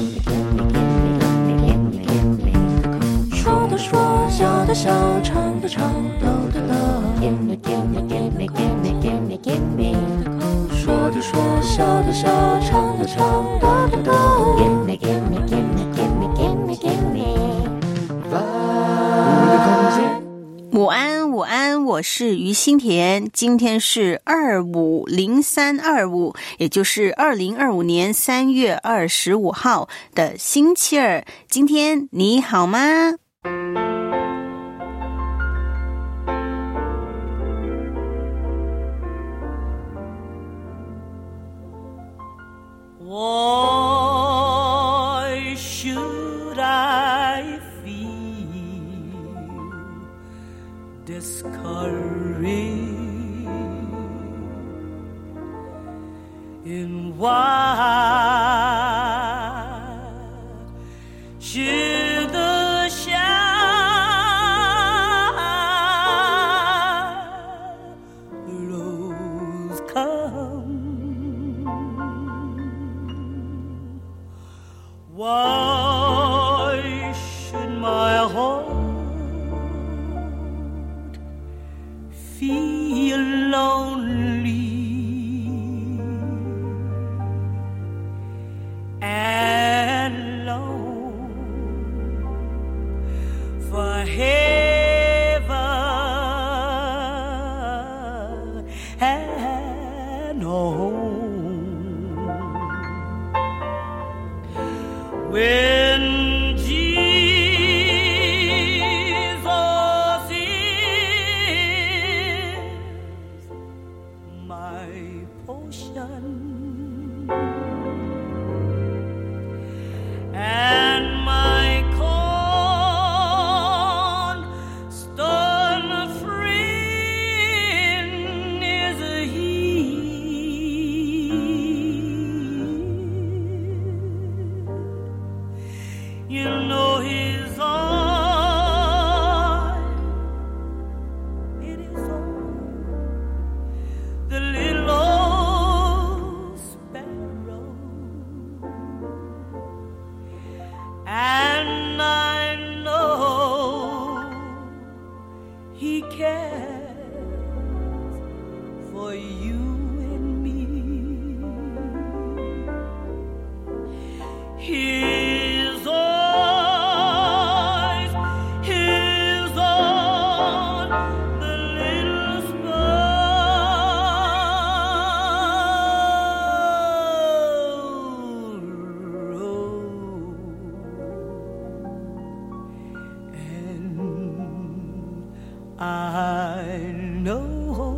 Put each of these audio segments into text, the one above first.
说的说，笑的笑，唱的唱，逗的逗。说的说，笑的笑，唱的唱，逗的逗。 午安，午安，我是于心田。今天是250325，也就是2025年3月25号的星期二。今天你好吗？ Why should I feel discouraged in why should the shadows come? Why should my heart feel lonely and long for heaven and home? When Jesus is my portion and my constant friend is He. You know His eye, it is on the little old sparrow, and I know He cares for you and me. His eyes is on the little sparrow, and I know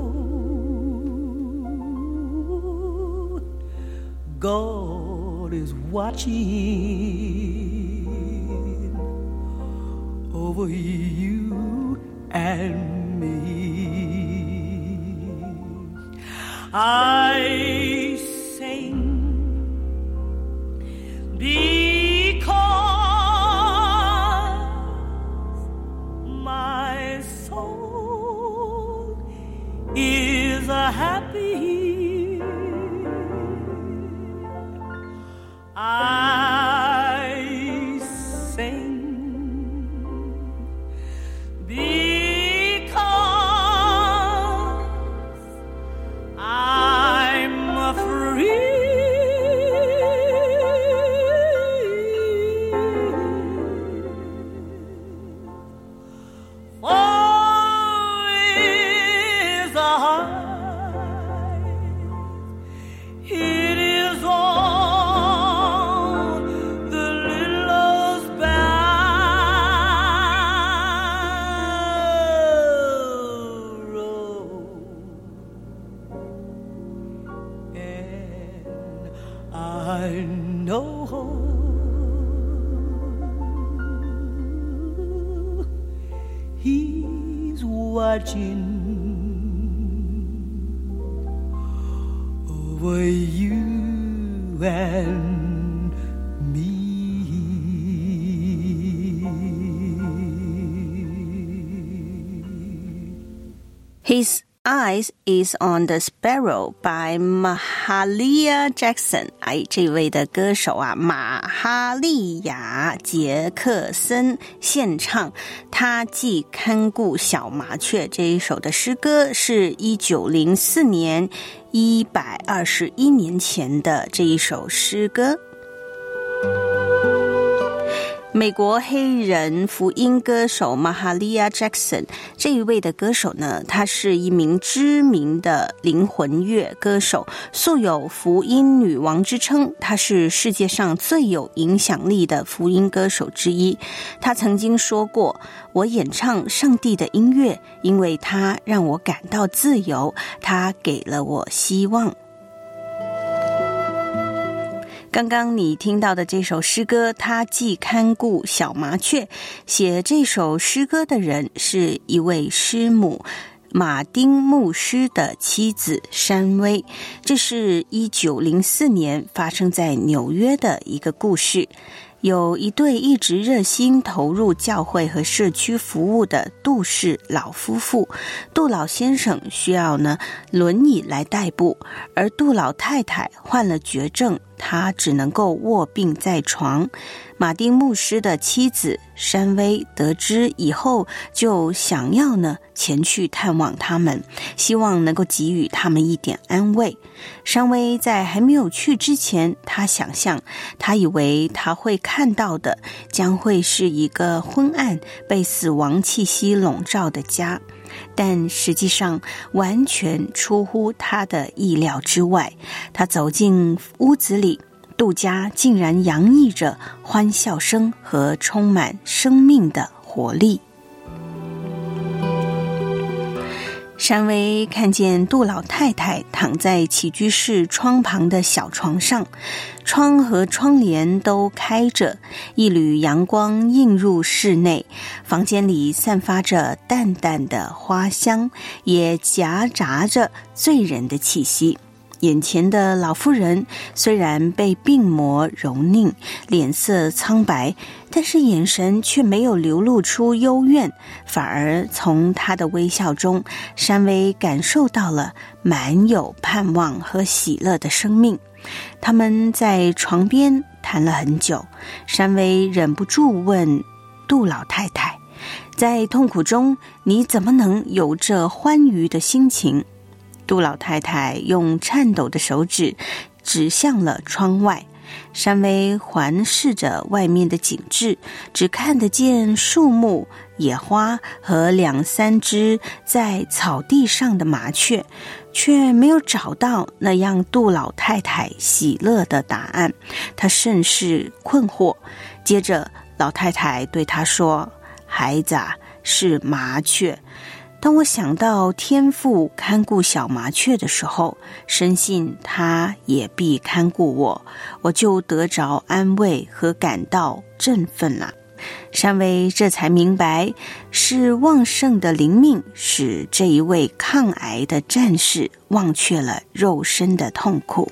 God is watching over you and me. I sing because my soul is happy. I sing because I'm free. For His eyes, it is on the little sparrow, and I know He's watching over you and me. His Eyes is on the Sparrow by Mahalia Jackson。 这位的歌手啊，马哈利亚·杰克森献唱他既看顾小麻雀这一首的诗歌，是1904年121年前的这一首诗歌。美国黑人福音歌手马哈利亚·杰克森这一位的歌手呢，他是一名知名的灵魂乐歌手，素有福音女王之称。他是世界上最有影响力的福音歌手之一。他曾经说过，我演唱上帝的音乐，因为他让我感到自由，他给了我希望。刚刚你听到的这首诗歌，他既看顾小麻雀，写这首诗歌的人是一位师母马丁牧师的妻子珊薇。这是1904年发生在纽约的一个故事。有一对一直热心投入教会和社区服务的杜氏老夫妇。杜老先生需要轮椅来代步，而杜老太太患了绝症，她只能够卧病在床。马丁牧师的妻子珊薇得知以后，就想要前去探望他们，希望能够给予他们一点安慰。珊薇在还没有去之前，她以为她会看到的将会是一个昏暗被死亡气息笼罩的家，但实际上完全出乎她的意料之外。她走进屋子里，杜家竟然洋溢着欢笑声和充满生命的活力。珊薇看见杜老太太躺在起居室窗旁的小床上，窗和窗帘都开着，一缕阳光映入室内，房间里散发着淡淡的花香，也夹杂着醉人的气息。眼前的老妇人虽然被病魔蹂躏，脸色苍白，但是眼神却没有流露出幽怨，反而从她的微笑中，珊薇感受到了满有盼望和喜乐的生命。他们在床边谈了很久，珊薇忍不住问杜老太太，在痛苦中你怎么能有这欢愉的心情？杜老太太用颤抖的手指指向了窗外。珊薇环视着外面的景致，只看得见树木、野花和2-3只在草地上的麻雀，却没有找到那样杜老太太喜乐的答案。她甚是困惑。接着老太太对她说，孩子啊，是麻雀。当我想到天父看顾小麻雀的时候，深信他也必看顾我，我就得着安慰和感到振奋了。珊薇这才明白，是旺盛的灵命使这一位抗癌的战士忘却了肉身的痛苦。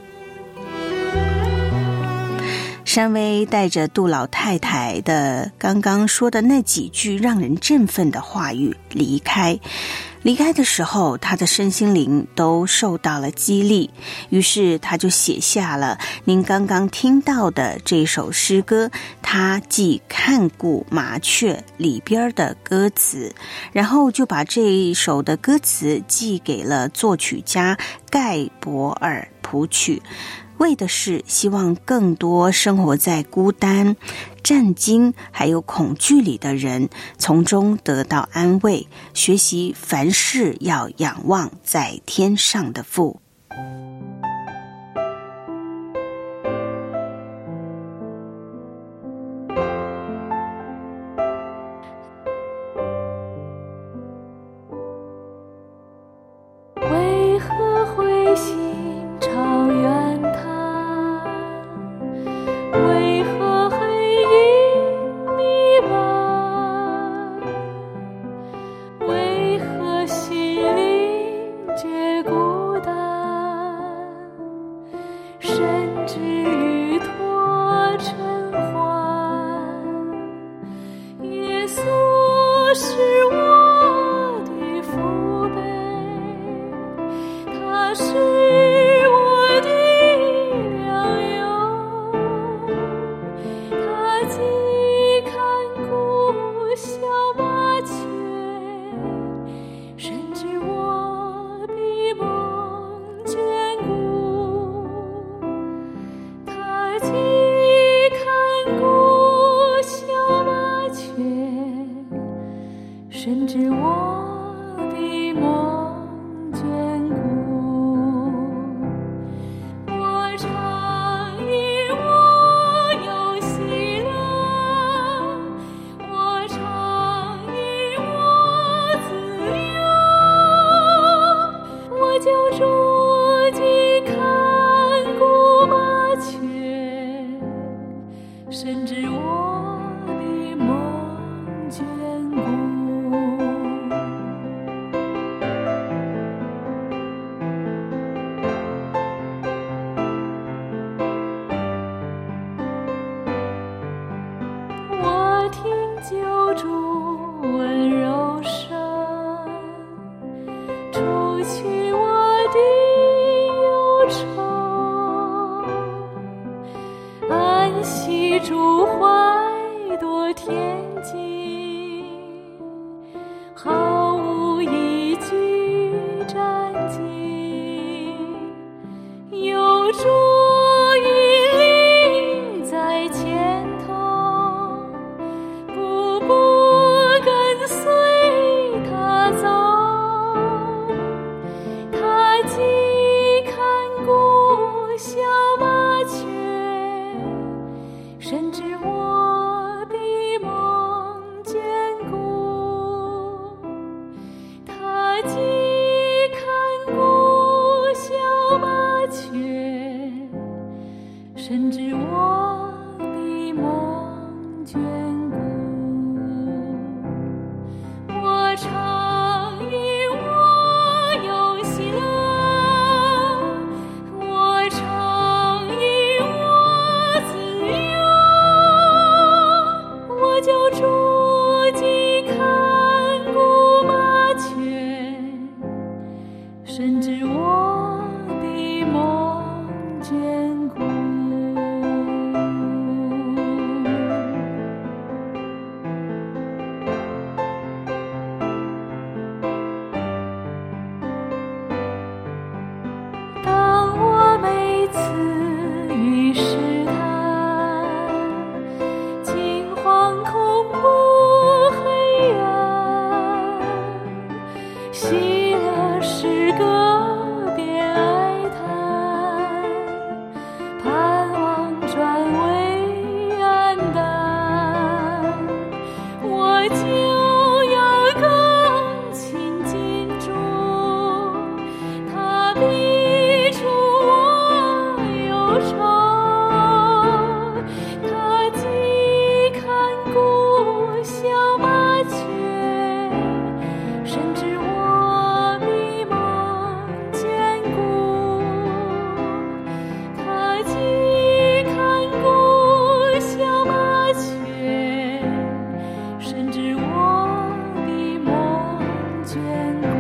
珊薇带着杜老太太的刚刚说的那几句让人振奋的话语离开。离开的时候，她的身心灵都受到了激励，于是她就写下了您刚刚听到的这首诗歌，她既看顾麻雀里边的歌词，然后就把这一首的歌词寄给了作曲家盖博尔谱曲，为的是希望更多生活在孤单、战惊还有恐惧里的人从中得到安慰，学习凡事要仰望在天上的父。 为何灰心常远叹？为何黑影弥漫？为何心灵皆孤单？ 深知我的梦坚固。我听救主温柔声，除去我的忧愁，安息主怀多恬静，毫无一惧战兢，有主引领在前头，步步跟随他走，他既看顾小麻雀，深知我的梦坚固，他既看顾小麻雀，深知我的梦坚固。我常因我有喜乐，我常因我自由，我就住既看顾麻雀，深知我的梦坚固。当我每次遇试探，惊惶恐怖黑暗，喜乐诗歌变哀叹，盼望转为黯淡，我就要更亲近主，他必除我忧愁，他既看顾小麻雀，深知我的梦坚固，他既看顾小麻雀，深知我的梦坚固。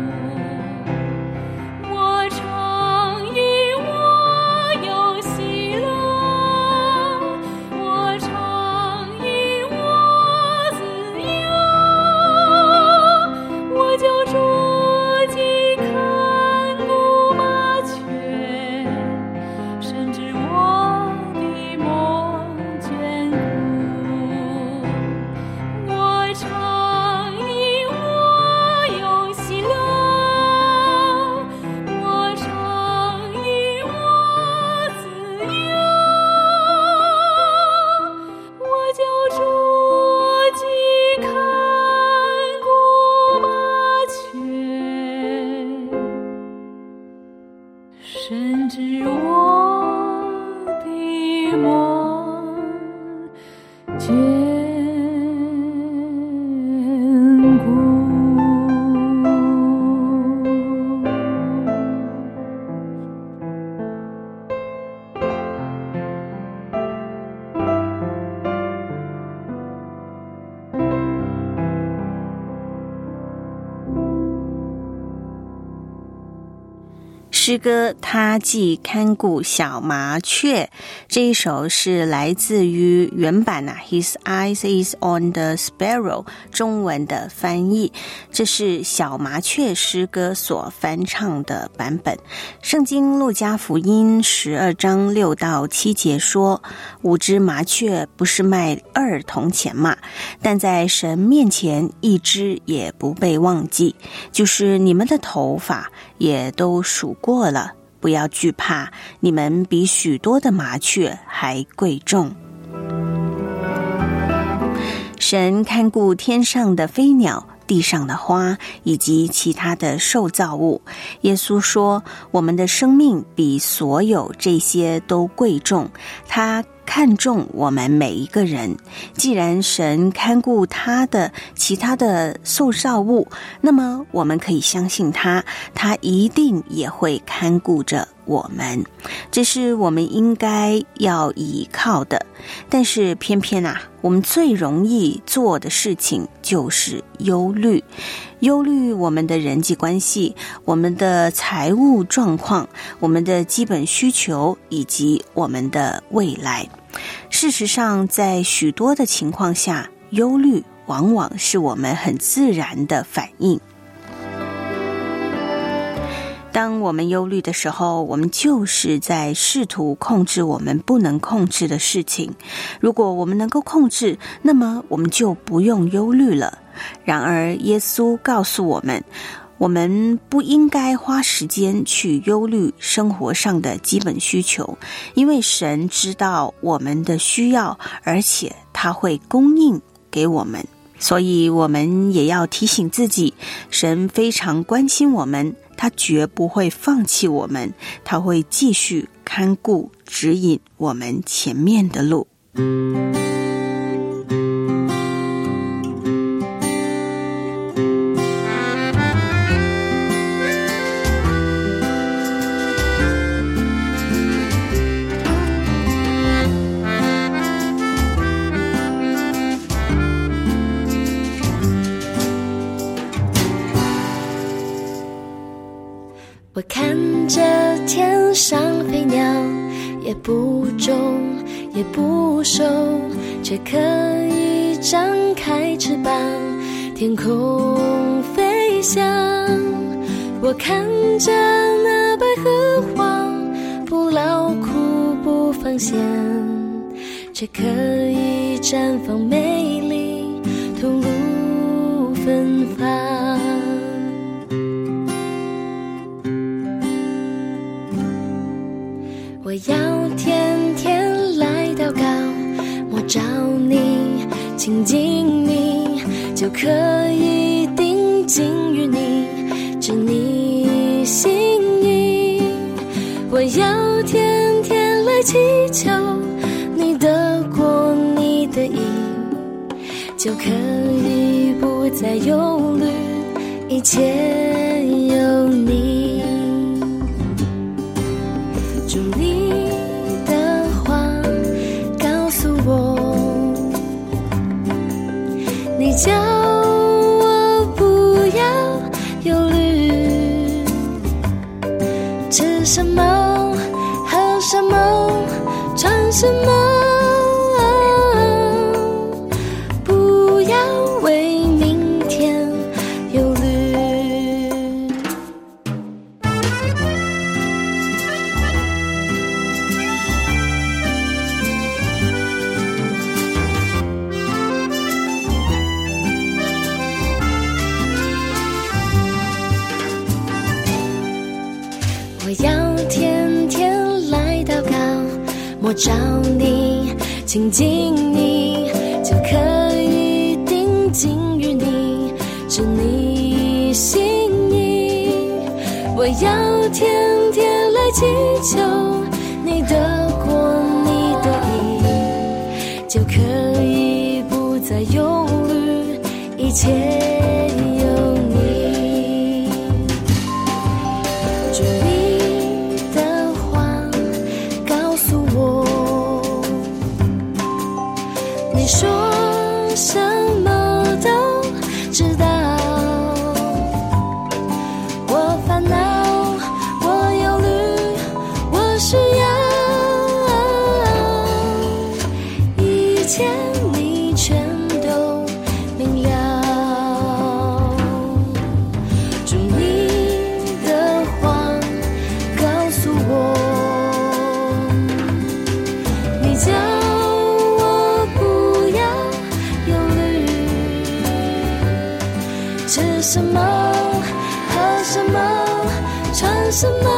我常因我有喜乐，我常因我自由，我就住既看顾麻雀，深知我的梦坚固。我常因我有喜乐，我常因我自由，我就住既看顾麻雀，深知我的梦坚固。 诗歌他既看顾小麻雀，这一首是来自于原版His eyes is on the sparrow 中文的翻译，这是小麻雀诗歌所翻唱的版本。圣经路加福音12章6到7节说，5只麻雀不是卖2铜钱嘛，但在神面前1只也不被忘记，就是你们的头发也都数过了，不要惧怕，你们比许多的麻雀还贵重。神看顾天上的飞鸟，地上的花以及其他的受造物。耶稣说，我们的生命比所有这些都贵重，他看重我们每一个人。既然神看顾他的其他的受造物，那么我们可以相信他一定也会看顾着我们，这是我们应该要依靠的。但是偏偏我们最容易做的事情就是忧虑我们的人际关系，我们的财务状况，我们的基本需求，以及我们的未来。事实上，在许多的情况下，忧虑往往是我们很自然的反应。当我们忧虑的时候，我们就是在试图控制我们不能控制的事情。如果我们能够控制，那么我们就不用忧虑了。然而，耶稣告诉我们，我们不应该花时间去忧虑生活上的基本需求，因为神知道我们的需要，而且他会供应给我们。所以我们也要提醒自己，神非常关心我们，他绝不会放弃我们，他会继续看顾指引我们前面的路。 我看着天上飞鸟，也不种也不收，却可以张开翅膀，天空飞翔。我看着那百合花，不劳苦不放闲，却可以绽放美丽，吐露芬芳。我要天天来祷告，摸着你，亲近你，就可以定睛于你，知你心意。我要天天来祈求，你得过你的意，就可以不再忧虑，一切有你。主你的话告诉我，你叫我不要忧虑，吃什么喝什么穿什么，不要为明天忧虑。我要天天来祷告，摸着你，亲近你，就可以定睛于你，知你心意。我要天天来祈求，你得过你的意，就可以不再忧虑，一切有你。主你的话告诉我，你说什么都知道。我烦恼，我忧虑，我需要，一切你全都明了。主你的话告诉我，你叫我不要忧虑，吃什么喝什么穿什么，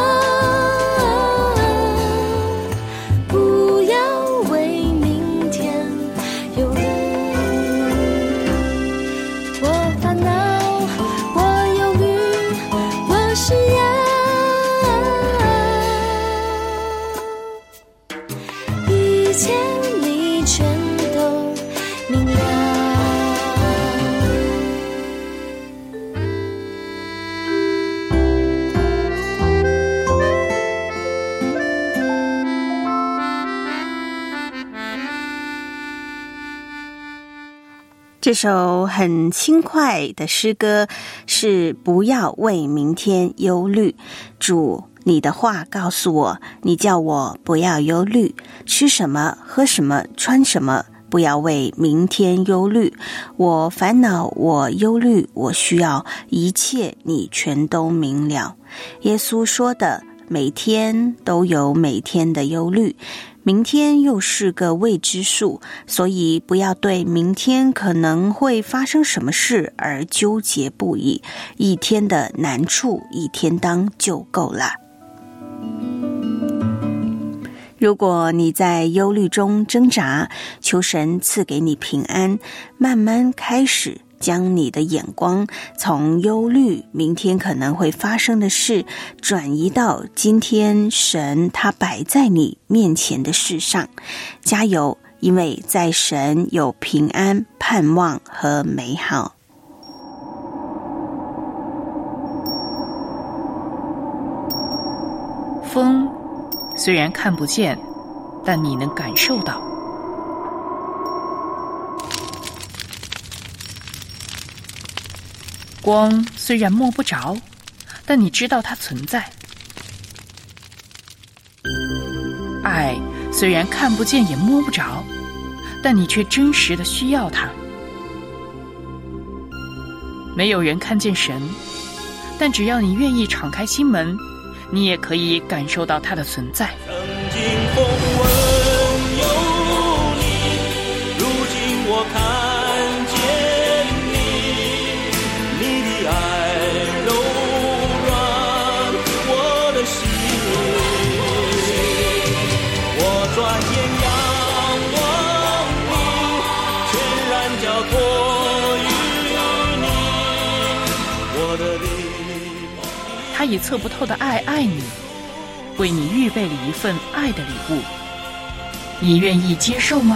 不要为明天忧虑。我烦恼，我忧虑，我需要，一切这首很轻快的诗歌是不要为明天忧虑。主，你的话告诉我，你叫我不要忧虑，吃什么喝什么穿什么，不要为明天忧虑。我烦恼，我忧虑，我需要，一切你全都明了。耶稣说的，每天都有每天的忧虑，明天又是个未知数，所以不要对明天可能会发生什么事而纠结不已，一天的难处一天当就够了。如果你在忧虑中挣扎，求神赐给你平安，慢慢开始将你的眼光从忧虑明天可能会发生的事，转移到今天神他摆在你面前的事上。加油，因为在神有平安、盼望和美好。 风虽然看不见，但你能感受到。光虽然摸不着，但你知道它存在。爱虽然看不见也摸不着，但你却真实地需要它。没有人看见神，但只要你愿意敞开心门，你也可以感受到它的存在。 曾经风闻有你，如今我看见你，你的爱柔软我的心，我转眼仰望你，全然交托于你，我的灵。 他以测不透的爱爱你，为你预备了一份爱的礼物，你愿意接受吗？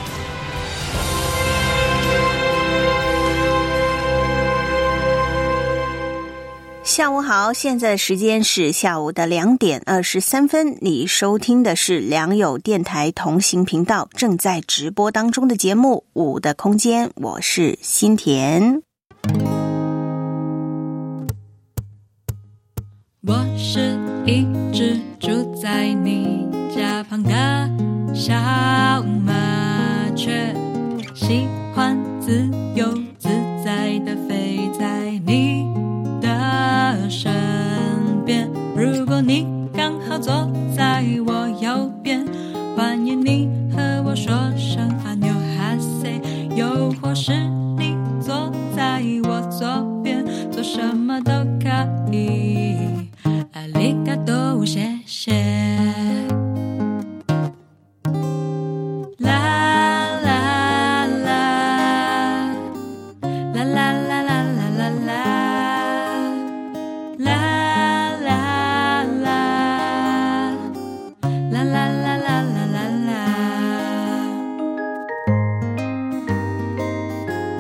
下午好，现在时间是下午的2点23分，你收听的是良友电台同行频道正在直播当中的节目《舞的空间》，我是心田。 我是一只住在你家旁的小麻雀，喜欢自由自在地飞在你的身边。如果你刚好坐在我右边，欢迎你和我说声阿牛哈塞，又或是你坐在我左边，做什么都可以。阿里嘎多，谢谢。啦啦啦，啦啦啦啦啦啦啦，啦啦啦，啦啦啦啦啦啦啦。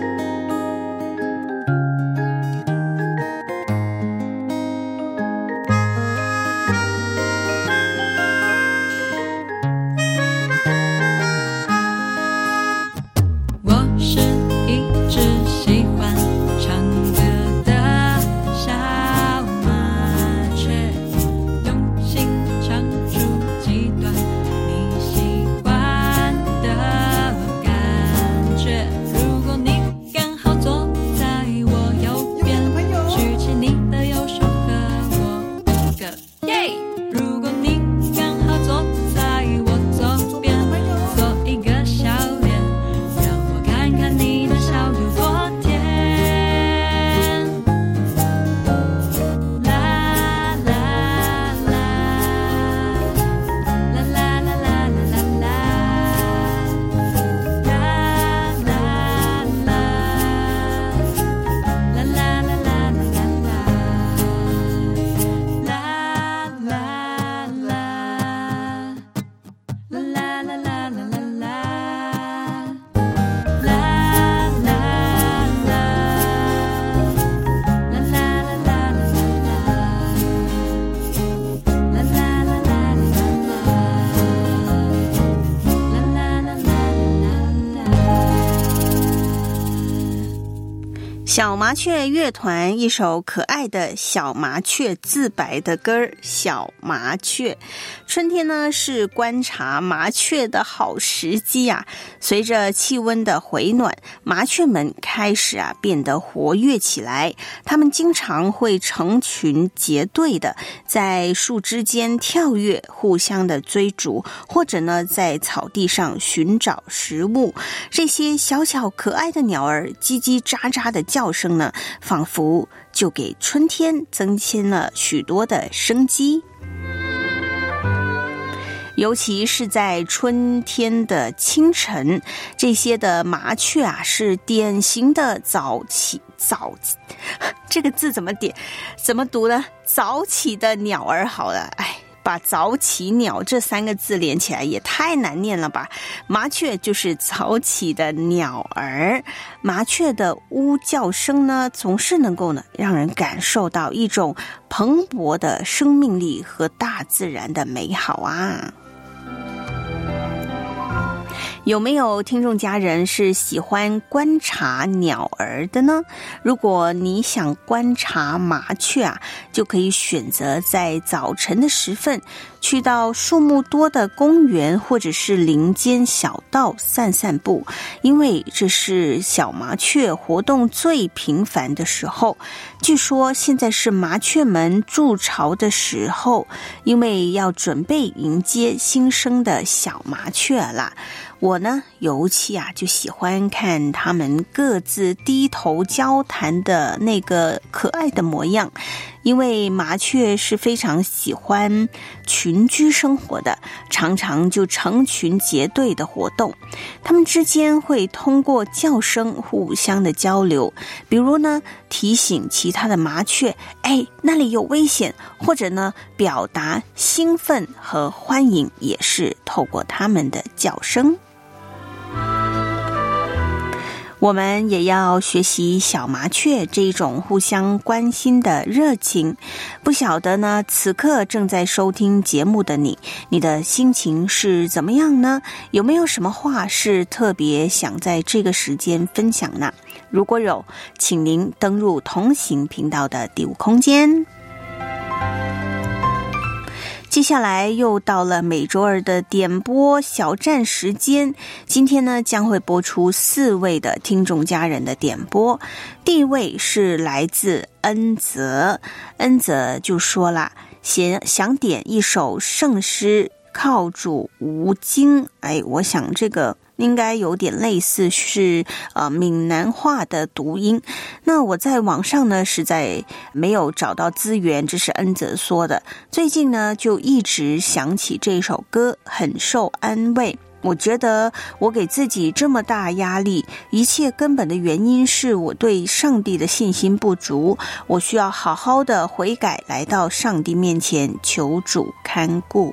小麻雀乐团一首可爱的小麻雀自白的歌儿《小麻雀》。春天呢是观察麻雀的好时机啊。随着气温的回暖，麻雀们开始变得活跃起来。它们经常会成群结队的在树枝间跳跃，互相的追逐，或者呢在草地上寻找食物。这些小小可爱的鸟儿叽叽喳喳的叫声呢，仿佛就给春天增添了许多的生机。尤其是在春天的清晨，这些的麻雀是典型的早这个字怎么读呢？早起的鸟儿好了，把早起鸟这3个字连起来也太难念了吧。麻雀就是早起的鸟儿，麻雀的呜叫声呢，总是能够让人感受到一种蓬勃的生命力和大自然的美好啊。有没有听众家人是喜欢观察鸟儿的呢？如果你想观察麻雀就可以选择在早晨的时分去到树木多的公园或者是林间小道散散步，因为这是小麻雀活动最频繁的时候。据说现在是麻雀们筑巢的时候，因为要准备迎接新生的小麻雀啦。我呢，尤其就喜欢看他们各自低头交谈的那个可爱的模样，因为麻雀是非常喜欢群居生活的，常常就成群结队的活动。它们之间会通过叫声互相的交流，比如呢，提醒其他的麻雀，那里有危险，或者呢，表达兴奋和欢迎，也是透过它们的叫声。我们也要学习小麻雀这一种互相关心的热情。不晓得呢，此刻正在收听节目的你的心情是怎么样呢？有没有什么话是特别想在这个时间分享呢？如果有，请您登入同行频道的第5空间。接下来又到了每周二的点播小站时间，今天呢将会播出4位的听众家人的点播。第一位是来自恩泽就说啦，想点一首圣诗靠主无惊。我想这个应该有点类似是闽南话的读音。那我在网上呢实在没有找到资源，这是恩泽说的。最近呢就一直想起这首歌，很受安慰。我觉得我给自己这么大压力，一切根本的原因是我对上帝的信心不足，我需要好好的悔改，来到上帝面前求主看顾。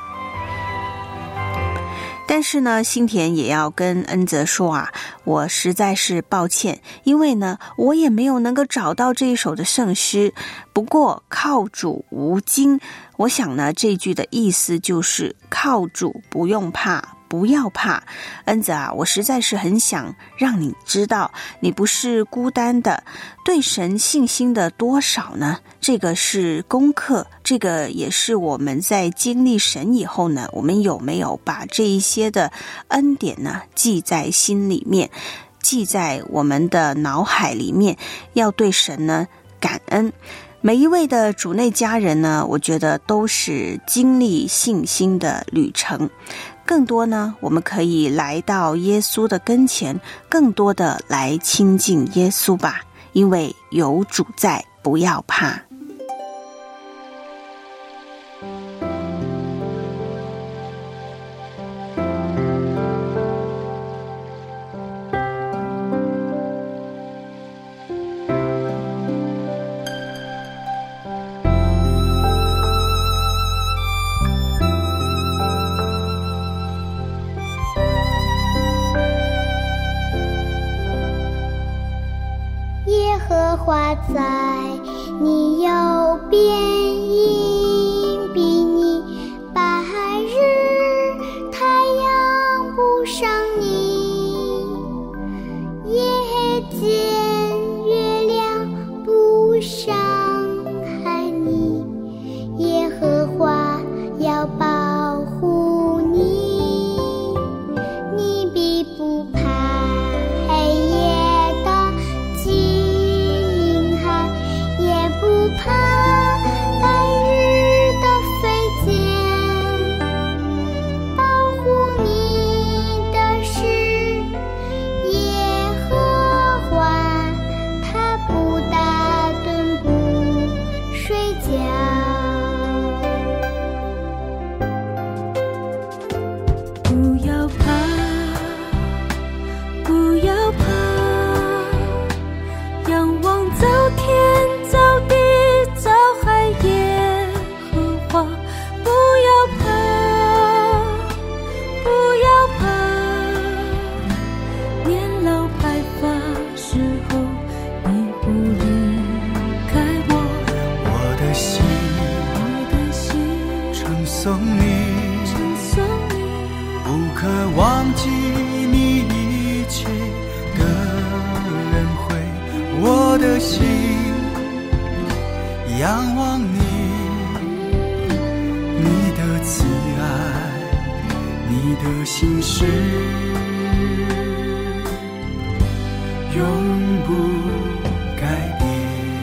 但是呢，心田也要跟恩泽说我实在是抱歉，因为呢，我也没有能够找到这一首的圣诗。不过靠主无惊，我想呢，这句的意思就是靠主不用怕，不要怕。恩泽我实在是很想让你知道，你不是孤单的。对神信心的多少呢？这个是功课，这个也是我们在经历神以后呢，我们有没有把这一些的恩典呢记在心里面，记在我们的脑海里面，要对神呢感恩。每一位的主内家人呢，我觉得都是经历信心的旅程。更多呢，我们可以来到耶稣的跟前，更多的来亲近耶稣吧，因为有主在，不要怕。 花在你右边，因比你白日，太阳不伤你，夜间月永不改变。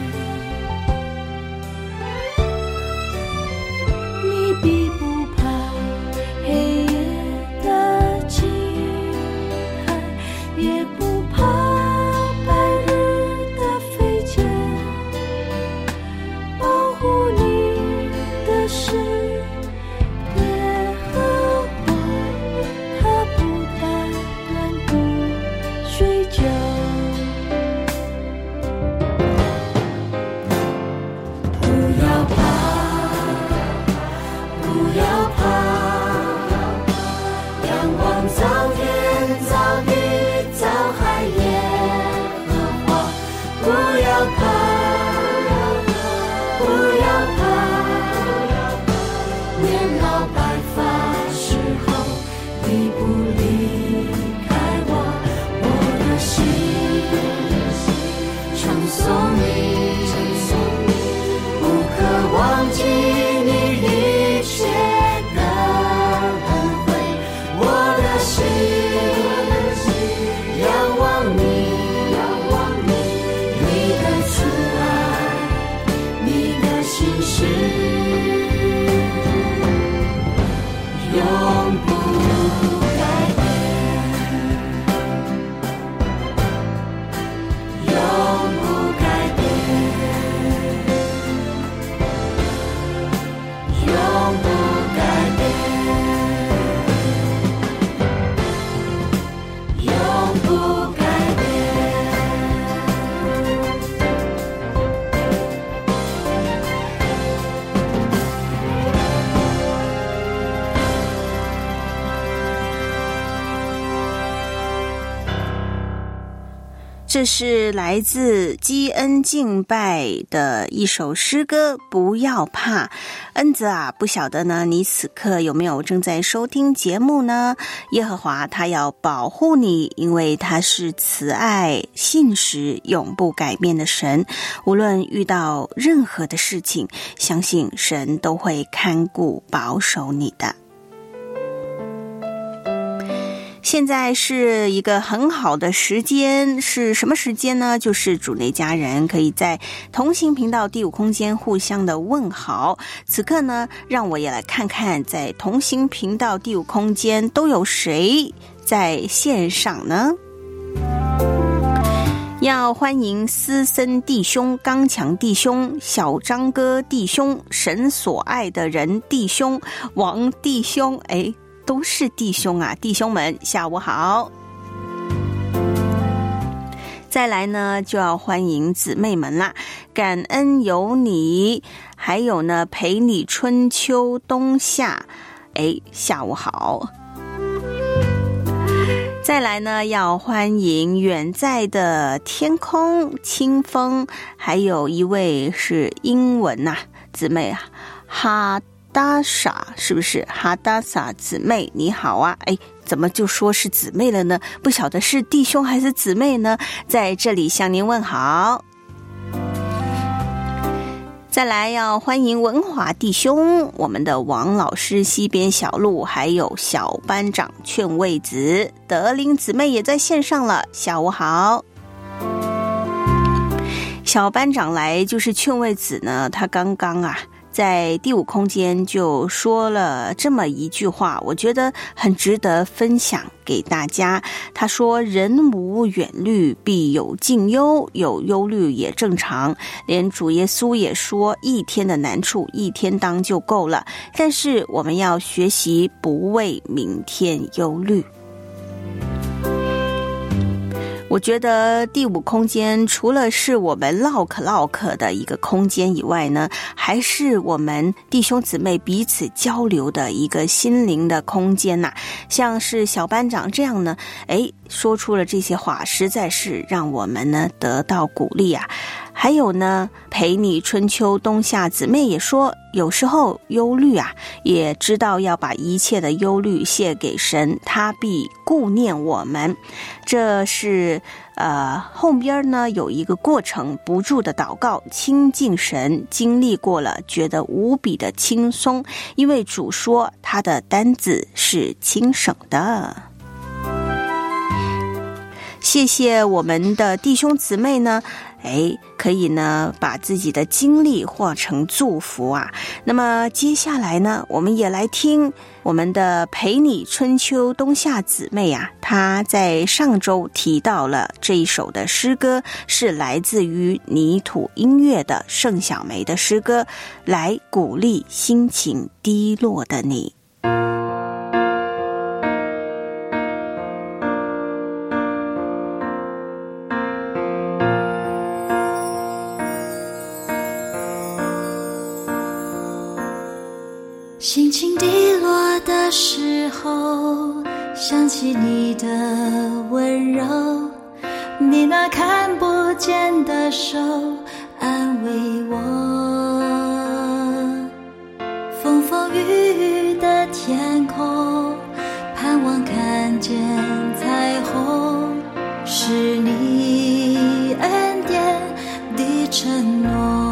你必不怕黑夜的侵害，也不怕白日的飞溅，保护你的是耶和华，他不打断你睡觉。不要怕，不要怕，阳光早天早地早海耶和华。不要怕，不要怕，年老白发时候你不离开我，我的心称颂你，不可忘记你一切的恩惠。我的心仰望你，你的慈爱，你的心事永不改变，永不改变，永不改变，永不改变。 这是来自基恩敬拜的一首诗歌，不要怕。恩子啊，不晓得呢，你此刻有没有正在收听节目呢？耶和华他要保护你，因为他是慈爱、信实、永不改变的神。无论遇到任何的事情，相信神都会看顾保守你的。现在是一个很好的时间，是什么时间呢？就是主内家人可以在同行频道第五空间互相的问好。此刻呢，让我也来看看在同行频道第五空间都有谁在线上呢？要欢迎思森弟兄、刚强弟兄、小张哥弟兄、神所爱的人弟兄、王弟兄，都是弟兄啊，弟兄们下午好。再来呢，就要欢迎姊妹们啦，感恩有你，还有呢，陪你春秋冬夏，下午好。再来呢，要欢迎远在的天空、清风，还有一位是英文姊妹啊，哈达莎，是不是哈达莎姊妹你好啊？怎么就说是姊妹了呢？不晓得是弟兄还是姊妹呢？在这里向您问好。再来要欢迎文华弟兄，我们的王老师、西边小路，还有小班长劝慰子，德林姊妹也在线上了，下午好。小班长来就是劝慰子呢，他刚刚在第五空间就说了这么一句话，我觉得很值得分享给大家。他说，人无远虑必有近忧，有忧虑也正常，连主耶稣也说一天的难处一天当就够了，但是我们要学习不为明天忧虑。我觉得第五空间除了是我们唠嗑的一个空间以外呢，还是我们弟兄姊妹彼此交流的一个心灵的空间像是小班长这样呢，说出了这些话，实在是让我们呢得到鼓励啊。还有呢，陪你春秋冬夏姊妹也说，有时候忧虑也知道要把一切的忧虑卸给神，他必顾念我们。这是后边呢有一个过程，不住的祷告，亲近神，经历过了，觉得无比的轻松，因为主说他的担子是轻省的。 谢谢我们的弟兄姊妹呢，可以呢把自己的经历化成祝福啊。那么接下来呢，我们也来听我们的陪你春秋冬夏姊妹啊，她在上周提到了这一首的诗歌，是来自于泥土音乐的盛小梅的诗歌，来鼓励心情低落的你。 心情低落的时候，想起你的温柔，你那看不见的手安慰我。风风雨雨的天空，盼望看见彩虹，是你恩典的承诺。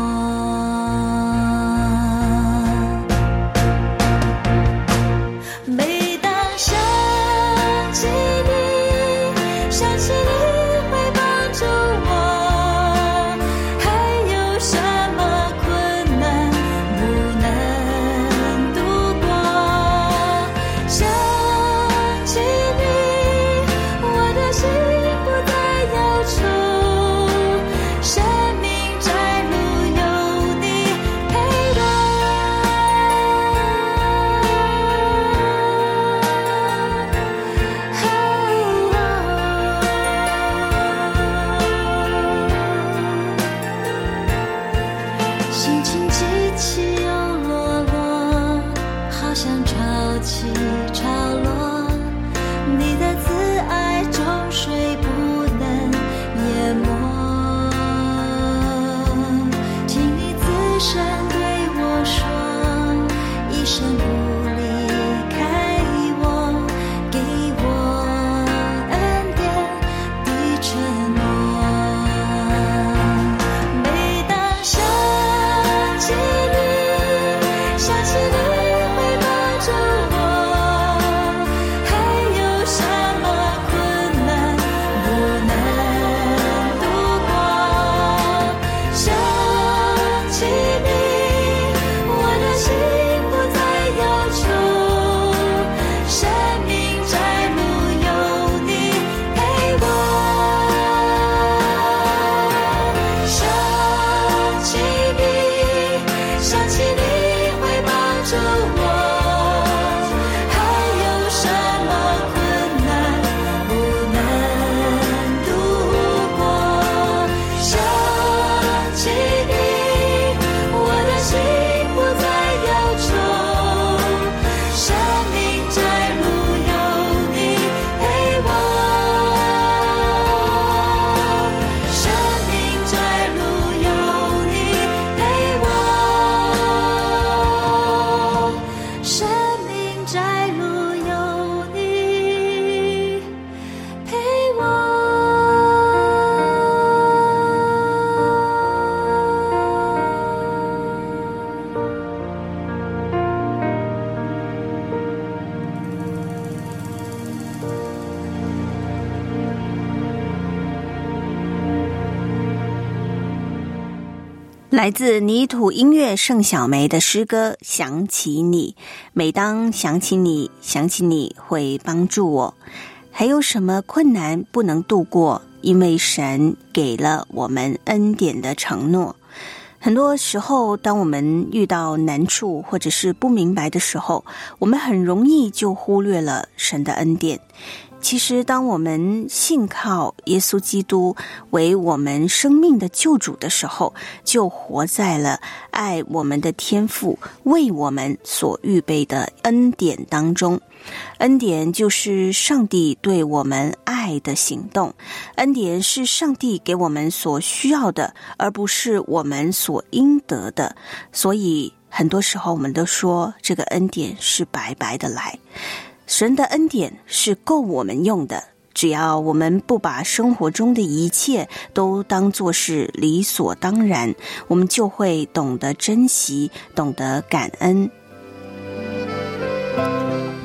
来自泥土音乐盛小梅的诗歌《想起你》，每当想起你，想起你会帮助我。还有什么困难不能度过？因为神给了我们恩典的承诺。很多时候，当我们遇到难处或者是不明白的时候，我们很容易就忽略了神的恩典。其实当我们信靠耶稣基督为我们生命的救主的时候，就活在了爱我们的天父为我们所预备的恩典当中。恩典就是上帝对我们爱的行动，恩典是上帝给我们所需要的，而不是我们所应得的。所以很多时候我们都说这个恩典是白白的来。神的恩典是够我们用的，只要我们不把生活中的一切都当作是理所当然，我们就会懂得珍惜，懂得感恩。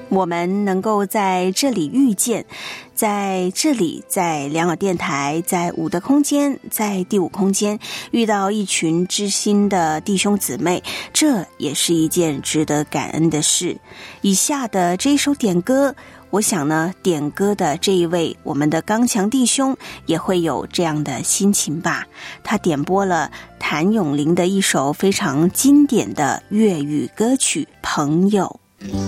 我们能够在这里遇见，在这里，在良友电台，在五的空间，在第五空间遇到一群知心的弟兄姊妹，这也是一件值得感恩的事。以下的这一首点歌，我想呢，点歌的这一位我们的刚强弟兄也会有这样的心情吧。他点播了谭咏麟的一首非常经典的粤语歌曲《朋友》。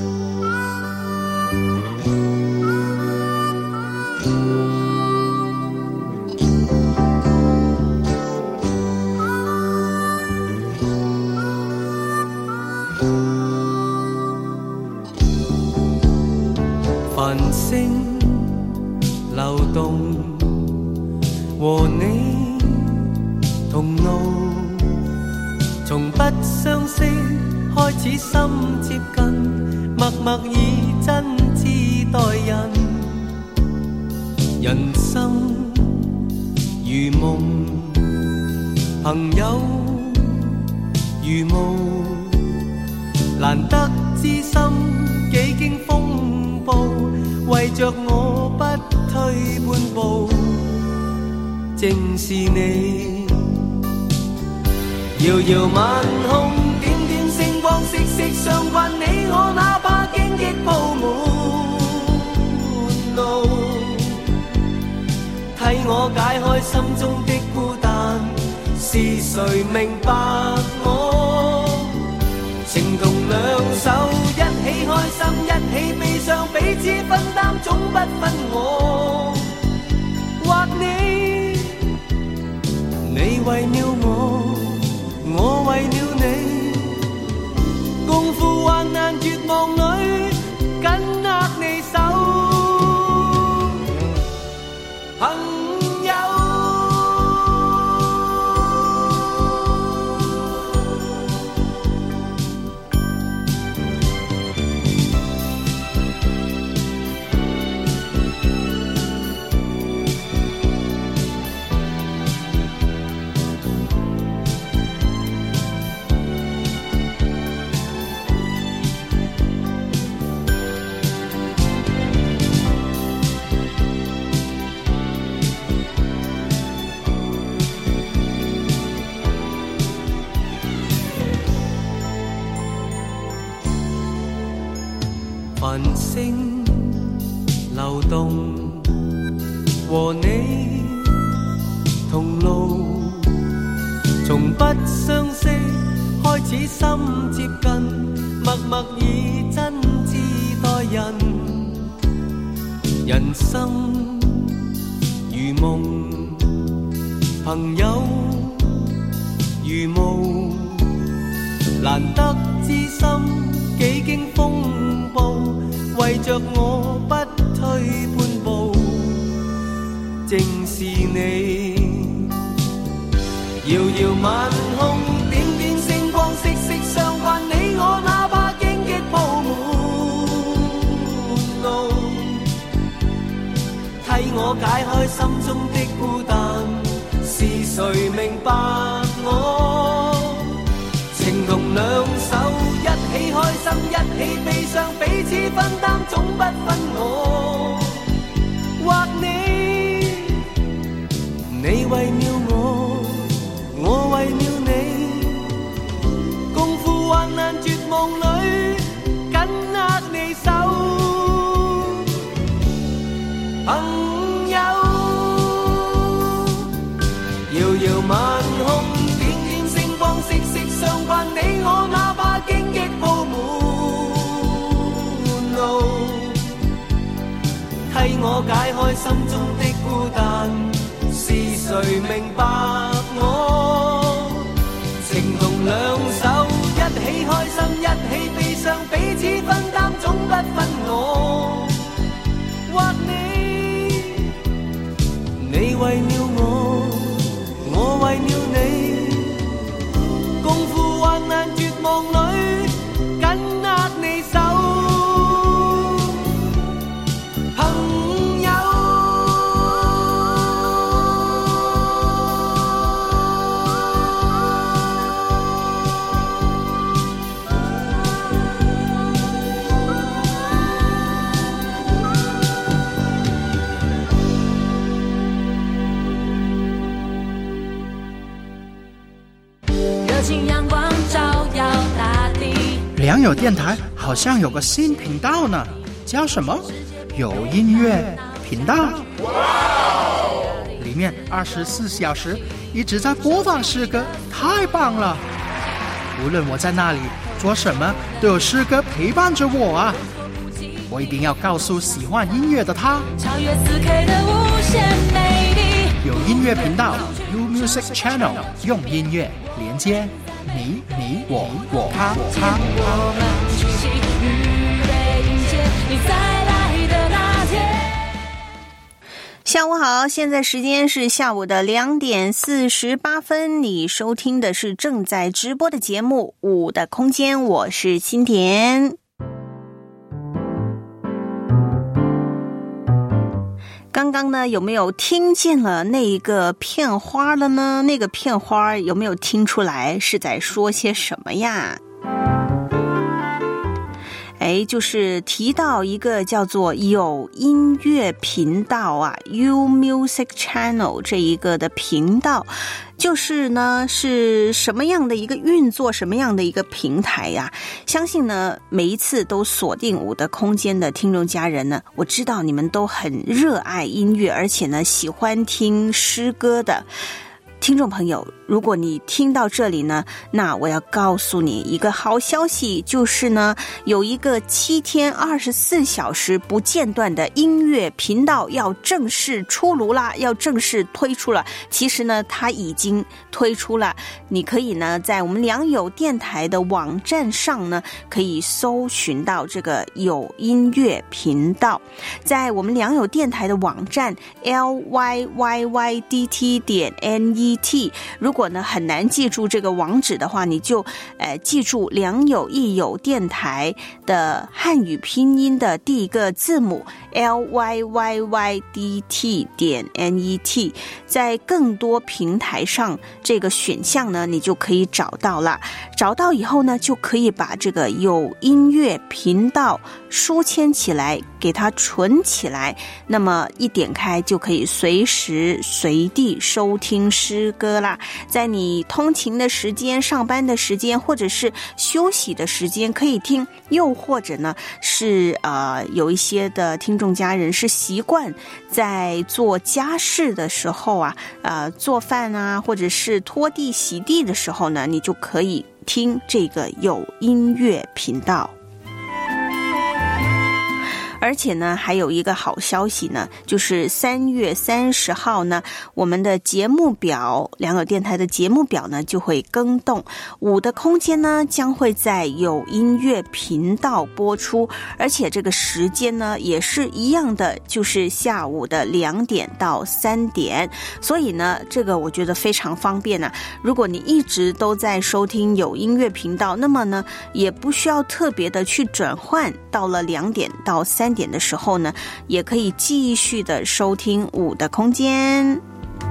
繁星流動，和你同路，從不相識開始心接近，默默以真摯待人。人生如夢，朋友如霧，難得知心幾經風暴，為着我不退半步，正是你。遙遙晚空，點點星光，息息相關，你我哪怕荊棘鋪滿路，替我解開心中的孤單，是誰明白我？情同兩手，一起開心，一起悲傷，彼此分擔，總不分我或你。你為了我，我為了你，共赴患難絕望裏，緊握你手，朋友。繁星流動，和你同路，從不相識開始心接近，默默以真摯待人。人生如夢，朋友如霧，難得知心幾經風暴，為着我不退半步，正是你。遙遙晚空，點點星光，息息相關，你我哪怕荊棘鋪滿路，替我解開心中的孤單，是誰明白我？情同兩手，一起開心，一起悲傷，彼此分擔，總不分我或你。你為了我，我為了你，共赴患難絕望裏，緊握你手，朋友。遙遙晚空，點點星光，息息相關，你我哪怕荊棘鋪滿路，替我解開心中的孤單，是誰明白我？情同兩手，一起開心，一起悲傷，彼此分擔，總不分我或你。你為了我，我為了你，共赴患難絕望裏，緊握你手，朋友。 良友电台好像有个新频道呢，叫什么？有音乐频道。里面24小时一直在播放诗歌，太棒了！无论我在那里做什么，都有诗歌陪伴着我啊！我一定要告诉喜欢音乐的他， 超越4K 的无限美丽。 有音乐频道 U Music Channel， 用音乐连接你我他。 我们齐心预备迎接你再来的那天。 下午好，现在时间是下午的2点48分，你收听的是正在直播的节目《舞的空间》，我是心田。刚刚呢，有没有听见了那个片花了呢？那个片花有没有听出来是在说些什么呀？就是提到一个叫做有音乐频道啊 U Music Channel 这一个的频道，就是呢是什么样的一个运作，什么样的一个平台呀？相信呢每一次都锁定舞的空间的听众家人呢，我知道你们都很热爱音乐，而且呢喜欢听诗歌的听众朋友，如果你听到这里呢，那我要告诉你一个好消息，就是呢有一个7天24小时不间断的音乐频道要正式出炉啦，要正式推出了。其实呢它已经推出了，你可以呢在我们良友电台的网站上呢可以搜寻到这个有音乐频道，在我们良友电台的网站 lyyydt.net， 如果呢很难记住这个网址的话，你就记住良友益友电台的汉语拼音的第一个字母 lyyydt.net， 在更多平台上这个选项呢你就可以找到了，找到以后呢就可以把这个有音乐频道书签起来，给它存起来，那么一点开就可以随时随地收听诗歌啦。在你通勤的时间、上班的时间或者是休息的时间可以听，又或者呢是有一些的听众家人是习惯在做家事的时候啊，做饭啊，或者是拖地洗地的时候呢，你就可以听这个有音乐频道。而且呢还有一个好消息呢，就是3月30号呢我们的节目表，良友电台的节目表呢就会更动，舞的空间呢将会在有音乐频道播出，而且这个时间呢也是一样的，就是下午的2点到3点，所以呢这个我觉得非常方便啊。如果你一直都在收听有音乐频道，那么呢也不需要特别的去转换，到了2点到3点的时候呢，也可以继续的收听舞的空间。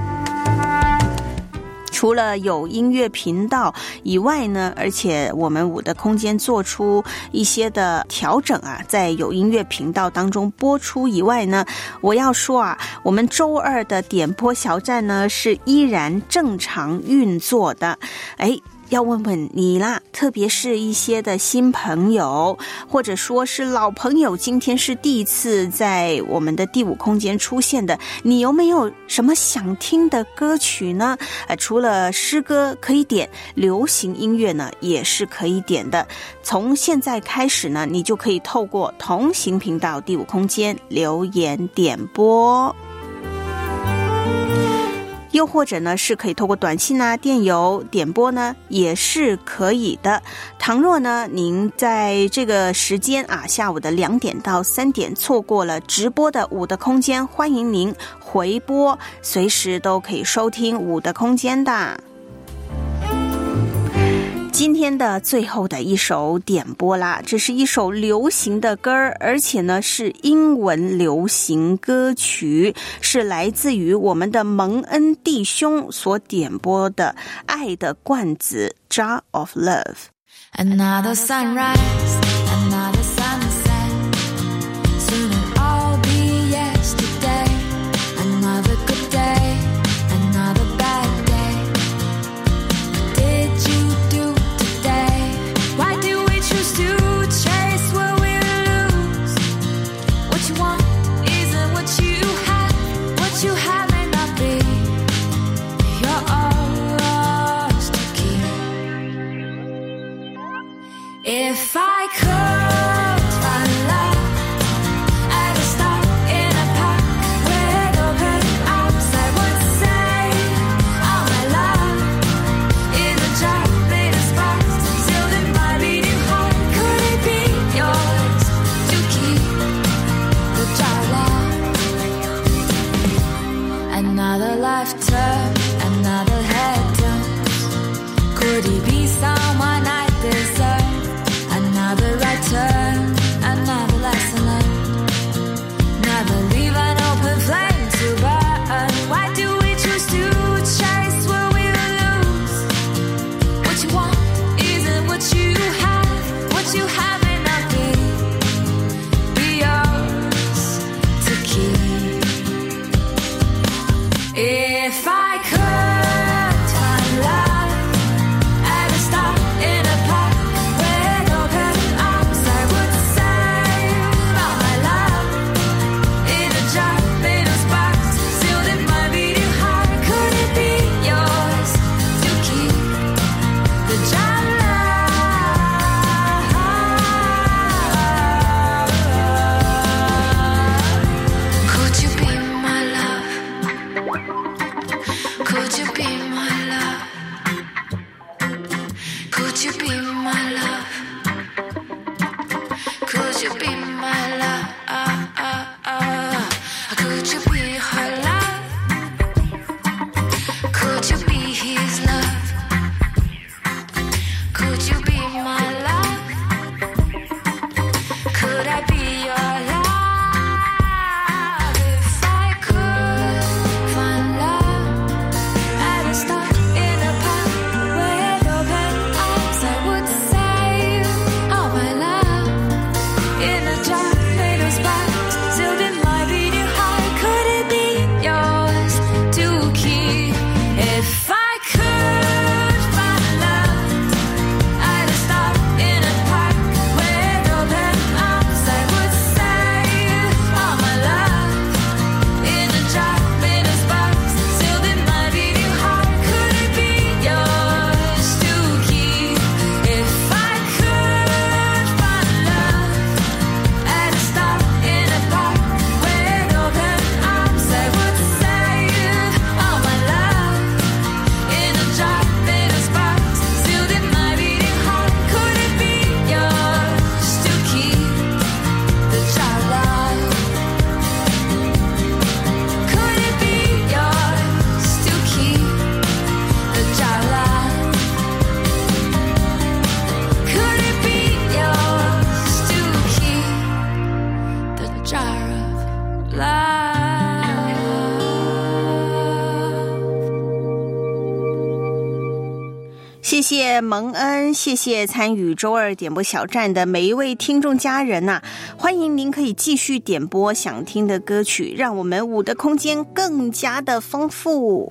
除了有音乐频道以外呢，而且我们舞的空间做出一些的调整啊，在有音乐频道当中播出以外呢，我要说啊，我们周二的点播小站呢是依然正常运作的。要问问你啦，特别是一些的新朋友，或者说是老朋友，今天是第一次在我们的第五空间出现的，你有没有什么想听的歌曲呢？除了诗歌可以点，流行音乐呢也是可以点的。从现在开始呢，你就可以透过同行频道第五空间留言点播。又或者呢是可以透过短信啊、电邮点播呢也是可以的。倘若呢您在这个时间啊，下午的2点到3点错过了直播的舞的空间，欢迎您回播，随时都可以收听舞的空间的。今天的最后的一首点播啦，这是一首流行的歌，而且呢是英文流行歌曲，是来自于我们的蒙恩弟兄所点播的《爱的罐子》Jar of Love。Another sunrise, another sunset, soon it'll all be yesterday. Another good day, another bad day. What did you do today? Why did we choose to left turn, another head turns. Could it be someone I deserve? Another right turn, another lesson learned. Never leave an open flame to burn. Why do we choose to chase what we will lose? What you want isn't what you have. What you have may not be yours to keep. If I could find love at a stop in a park with open arms, I would save all my love in a jar made of sparks, sealed in my beating heart. Could it be yours to keep? The jar of love. Could you be my love? Could you be my love? Could you be my love? Could you be my love? Could you be her love? Could you be his love? Could you be my love? Could I be your love? If I could find love at a stop in a park with open arms, I would save all my love in a jar made of sparks, sealed in my beating heart. Could it be yours to keep? If I could find love at a stop in a park with open arms, I would save all my love in a jar made of sparks, sealed in my beating heart. Could it be yours to keep? If I could find love at a stop in a park with open arms, I would save all my love in a jar made of sparks, sealed in my beating heart. Could it be yours to keep? The jar of love. Could it be yours to keep? The jar of love. Could it be yours to keep? The jar of love. 谢谢蒙恩，谢谢参与周二点播小站的每一位听众家人呐、欢迎您可以继续点播想听的歌曲，让我们舞的空间更加的丰富。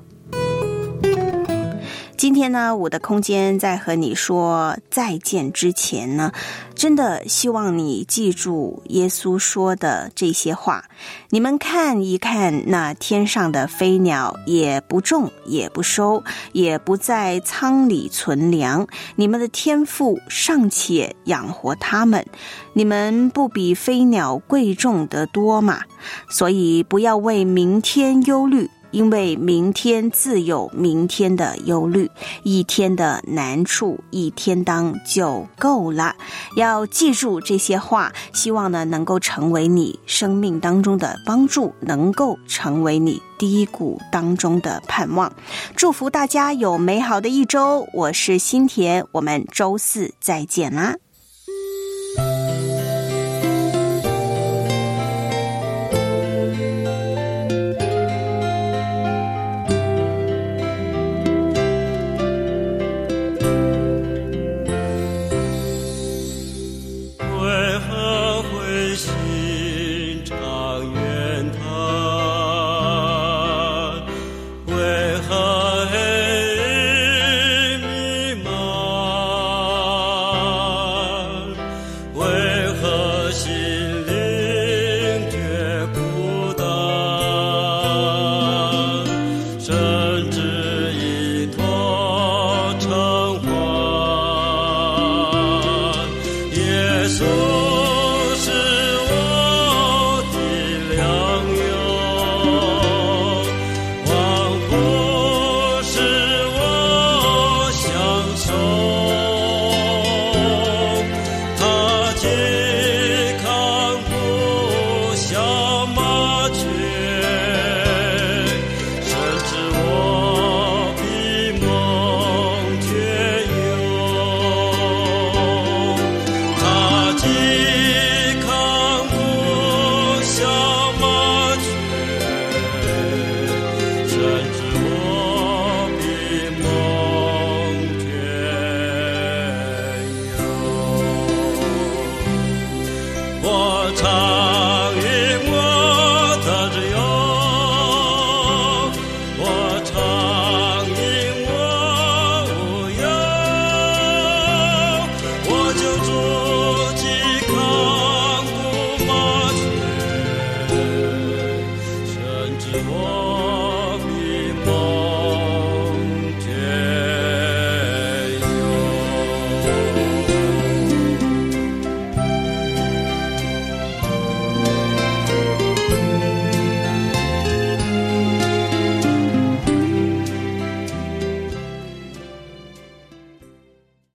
今天呢，我的空间在和你说再见之前呢，真的希望你记住耶稣说的这些话。你们看一看那天上的飞鸟，也不种也不收，也不在仓里存粮，你们的天父尚且养活它们，你们不比飞鸟贵重得多吗？所以不要为明天忧虑，因为明天自有明天的忧虑，一天的难处一天当就够了。要记住这些话，希望呢能够成为你生命当中的帮助，能够成为你低谷当中的盼望。祝福大家有美好的一周，我是新田，我们周四再见啦。